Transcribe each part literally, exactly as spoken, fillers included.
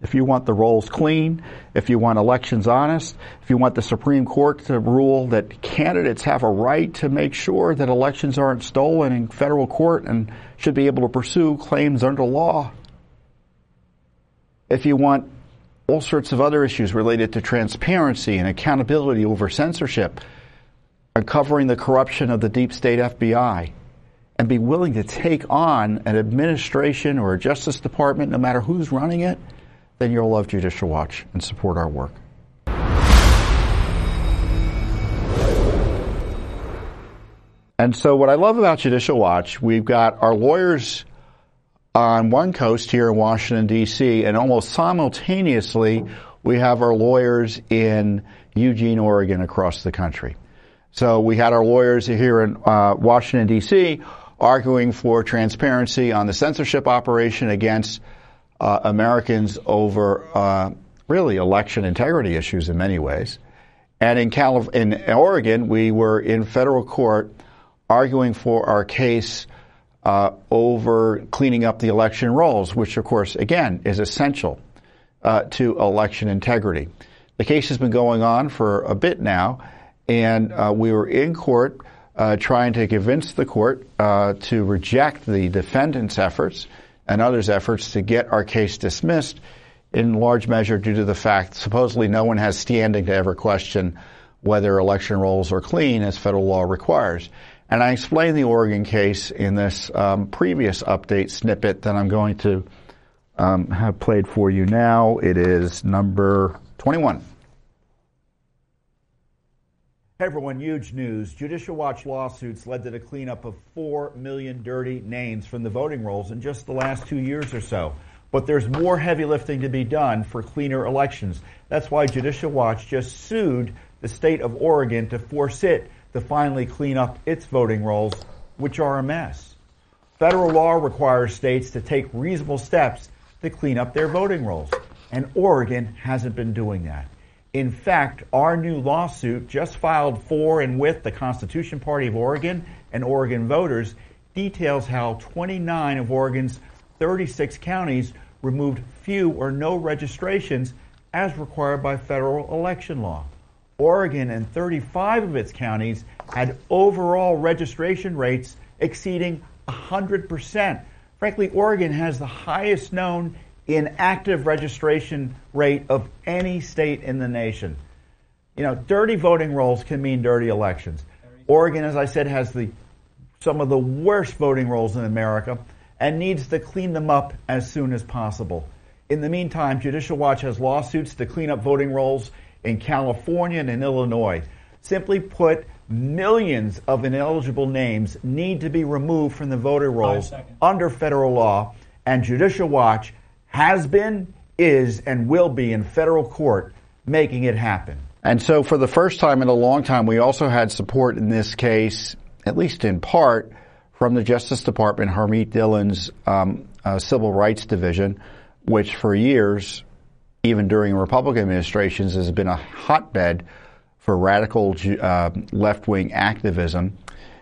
If you want the rolls clean, if you want elections honest, if you want the Supreme Court to rule that candidates have a right to make sure that elections aren't stolen in federal court and should be able to pursue claims under law, if you want all sorts of other issues related to transparency and accountability over censorship, uncovering the corruption of the deep state F B I, and be willing to take on an administration or a Justice Department, no matter who's running it, then you'll love Judicial Watch and support our work. And so what I love about Judicial Watch, we've got our lawyers on one coast here in Washington, D C, and almost simultaneously, we have our lawyers in Eugene, Oregon, across the country. So we had our lawyers here in uh, Washington, D C, arguing for transparency on the censorship operation against uh, Americans over uh, really election integrity issues in many ways. And in, Calif- in Oregon, we were in federal court arguing for our case uh, over cleaning up the election rolls, which, of course, again, is essential uh, to election integrity. The case has been going on for a bit now, and uh, we were in court uh, trying to convince the court uh, to reject the defendant's efforts and others' efforts to get our case dismissed, in large measure due to the fact supposedly no one has standing to ever question whether election rolls are clean, as federal law requires. And I explained the Oregon case in this um, previous update snippet that I'm going to um, have played for you now. It is number twenty-one. Hey everyone, huge news. Judicial Watch lawsuits led to the cleanup of four million dirty names from the voting rolls in just the last two years or so. But there's more heavy lifting to be done for cleaner elections. That's why Judicial Watch just sued the state of Oregon to force it to finally clean up its voting rolls, which are a mess. Federal law requires states to take reasonable steps to clean up their voting rolls, and Oregon hasn't been doing that. In fact, our new lawsuit, just filed for and with the Constitution Party of Oregon and Oregon voters, details how twenty-nine of Oregon's thirty-six counties removed few or no registrations as required by federal election law. Oregon and thirty-five of its counties had overall registration rates exceeding one hundred percent. Frankly, Oregon has the highest known inactive registration rate of any state in the nation. You know, dirty voting rolls can mean dirty elections. Oregon, as I said, has the some of the worst voting rolls in America and needs to clean them up as soon as possible. In the meantime, Judicial Watch has lawsuits to clean up voting rolls in California and in Illinois. Simply put, millions of ineligible names need to be removed from the voter rolls under federal law, and Judicial Watch has been, is, and will be in federal court making it happen. And so for the first time in a long time, we also had support in this case, at least in part, from the Justice Department, Harmeet Dhillon's um, uh, Civil Rights Division, which for years, even during Republican administrations, has been a hotbed for radical uh, left-wing activism.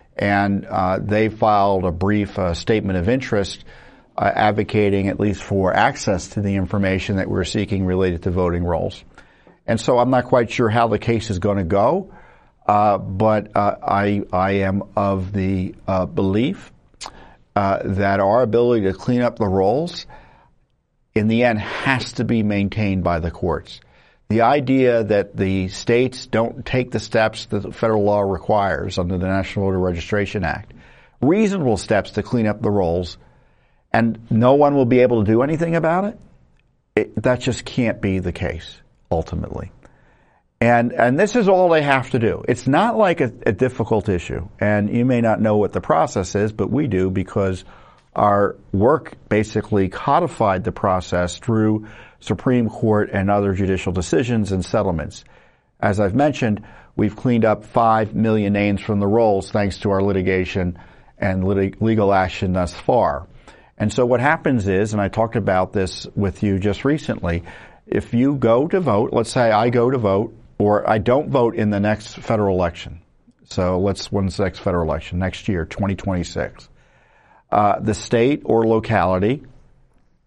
And uh, they filed a brief uh, statement of interest Uh, advocating at least for access to the information that we're seeking related to voting rolls. And so I'm not quite sure how the case is going to go, uh, but uh, I, I am of the uh, belief uh, that our ability to clean up the rolls in the end has to be maintained by the courts. The idea that the states don't take the steps that the federal law requires under the National Voter Registration Act, reasonable steps to clean up the rolls, and no one will be able to do anything about it, it that just can't be the case, ultimately. And and this is all they have to do. It's not like a, a difficult issue, and you may not know what the process is, but we do, because our work basically codified the process through Supreme Court and other judicial decisions and settlements. As I've mentioned, we've cleaned up five million names from the rolls thanks to our litigation and lit- legal action thus far. And so what happens is, and I talked about this with you just recently, if you go to vote, let's say I go to vote, or I don't vote in the next federal election. So let's, when's the next federal election? Next year, twenty twenty-six. Uh, the state or locality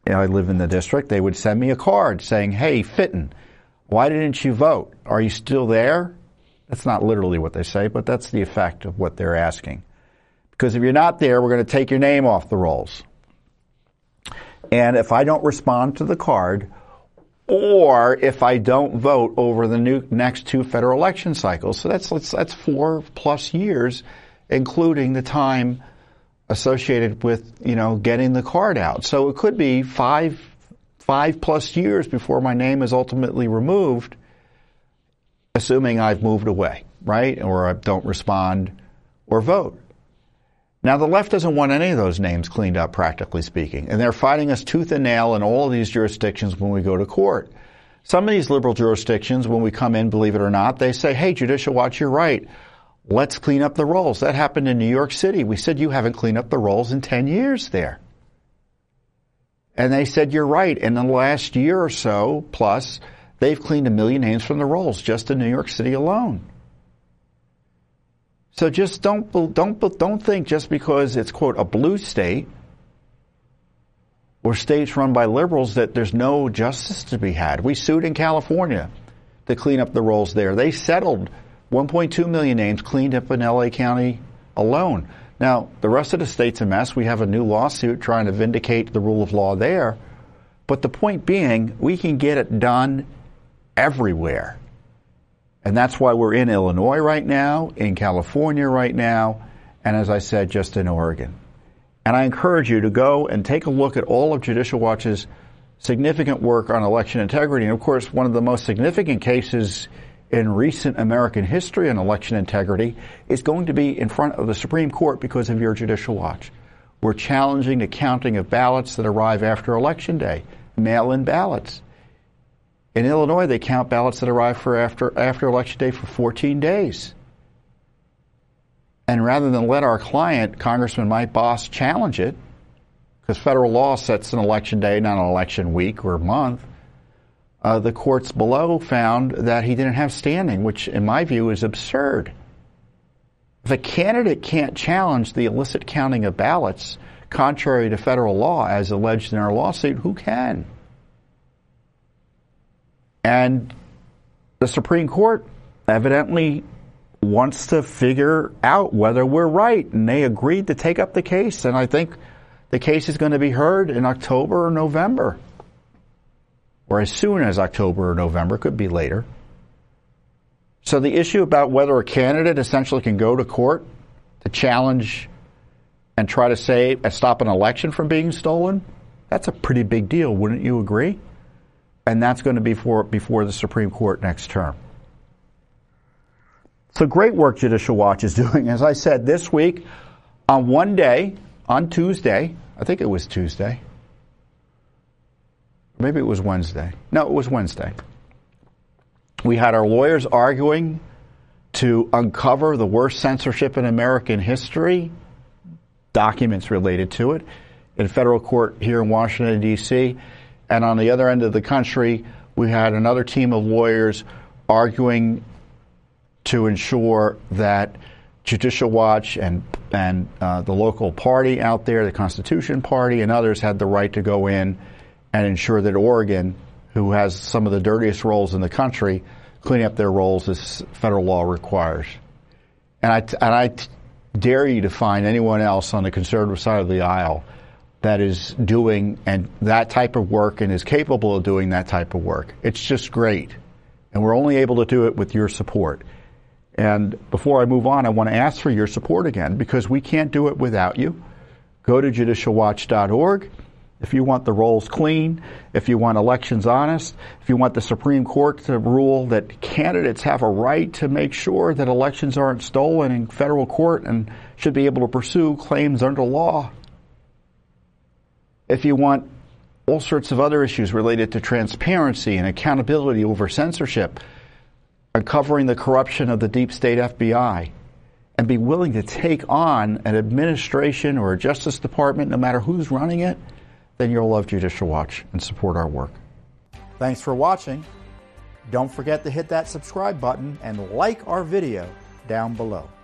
I live in the district, they would send me a card saying, hey, Fitton, why didn't you vote? Are you still there? That's not literally what they say, but that's the effect of what they're asking. Because if you're not there, we're going to take your name off the rolls. And if I don't respond to the card, or if I don't vote over the new, next two federal election cycles, so that's, that's four plus years, including the time associated with, you know, getting the card out. So it could be five, five plus years before my name is ultimately removed, assuming I've moved away, right? Or I don't respond or vote. Now, the left doesn't want any of those names cleaned up, practically speaking, and they're fighting us tooth and nail in all of these jurisdictions when we go to court. Some of these liberal jurisdictions, when we come in, believe it or not, they say, hey, Judicial Watch, you're right. Let's clean up the rolls. That happened in New York City. We said, you haven't cleaned up the rolls in ten years there. And they said, you're right. In the last year or so, plus, they've cleaned a million names from the rolls just in New York City alone. So just don't, don't, don't think just because it's, quote, a blue state or states run by liberals that there's no justice to be had. We sued in California to clean up the rolls there. They settled one point two million names cleaned up in L A County alone. Now, the rest of the state's a mess. We have a new lawsuit trying to vindicate the rule of law there. But the point being, we can get it done everywhere. And that's why we're in Illinois right now, in California right now, and as I said, just in Oregon. And I encourage you to go and take a look at all of Judicial Watch's significant work on election integrity. And of course, one of the most significant cases in recent American history on election integrity is going to be in front of the Supreme Court because of your Judicial Watch. We're challenging the counting of ballots that arrive after Election Day, mail-in ballots. In Illinois, they count ballots that arrive for after, after Election Day for fourteen days. And rather than let our client, Congressman Mike Bost, challenge it, because federal law sets an election day, not an election week or month, uh, the courts below found that he didn't have standing, which in my view is absurd. If a candidate can't challenge the illicit counting of ballots, contrary to federal law, as alleged in our lawsuit, who can? And the Supreme Court evidently wants to figure out whether we're right, and they agreed to take up the case, and I think the case is going to be heard in October or November, or as soon as October or November, could be later. So the issue about whether a candidate essentially can go to court to challenge and try to save and stop an election from being stolen, that's a pretty big deal, wouldn't you agree? And that's going to be for, before the Supreme Court next term. So great work Judicial Watch is doing. As I said, this week, on one day, on Tuesday, I think it was Tuesday, maybe it was Wednesday. No, it was Wednesday. We had our lawyers arguing to uncover the worst censorship in American history, documents related to it, in federal court here in Washington, D C, and on the other end of the country, we had another team of lawyers arguing to ensure that Judicial Watch and and uh, the local party out there, the Constitution Party, and others had the right to go in and ensure that Oregon, who has some of the dirtiest rolls in the country, clean up their rolls as federal law requires. And I and I dare you to find anyone else on the conservative side of the aisle that is doing and that type of work and is capable of doing that type of work. It's just great. And we're only able to do it with your support. And before I move on, I want to ask for your support again, because we can't do it without you. Go to judicial watch dot org. If you want the rolls clean, if you want elections honest, if you want the Supreme Court to rule that candidates have a right to make sure that elections aren't stolen in federal court and should be able to pursue claims under law. If you want all sorts of other issues related to transparency and accountability over censorship, uncovering the corruption of the deep state F B I, and be willing to take on an administration or a Justice Department, no matter who's running it, then you'll love Judicial Watch and support our work. Thanks for watching. Don't forget to hit that subscribe button and like our video down below.